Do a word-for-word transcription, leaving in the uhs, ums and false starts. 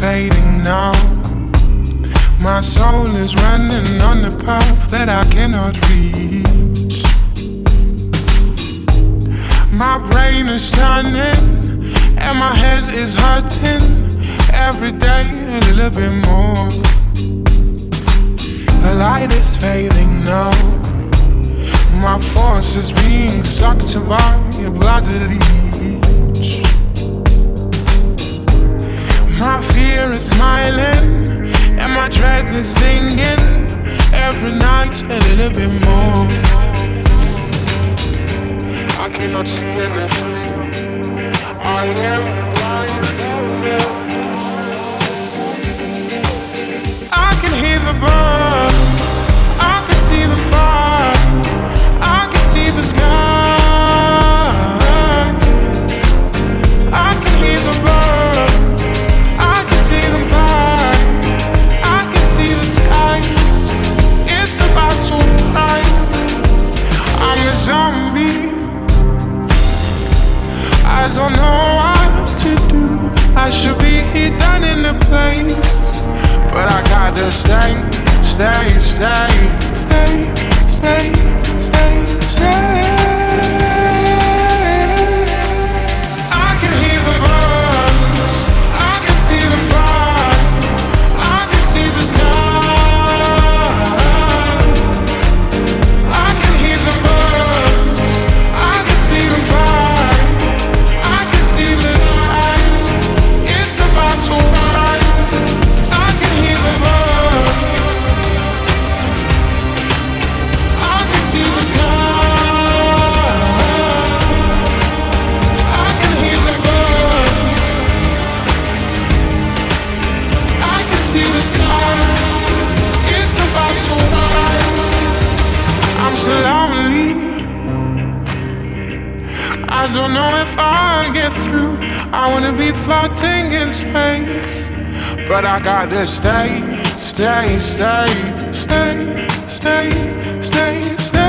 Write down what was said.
fading now. My soul is running on the path that I cannot reach. My brain is turning and my head is hurting. Every day a little bit more. The light is fading now. My force is being sucked by a bloody leech. My fear is smiling and my dread is singing. Every night a little bit more. I cannot see anything. I am blind. I can hear the birds. I can see them fly. I can see the sky. I can hear the birds. I can see them fly. I can see the sky. It's about to rise. I'm a zombie. I don't know what to do. I should be done in the place, but I gotta stay, stay, stay, stay, stay, stay, stay. I can hear the birds, I can see them fly, I can see the sky. I can hear the birds, I can see them fly, I can see the sky. It's about to rise. I can hear the birds, I can see the sky. I can hear the birds, I can see the sky. It's about to rise. I'm so lonely, I don't know if I'll get through. I wanna be floating in space, but I gotta stay, stay, stay, stay, stay, stay, stay.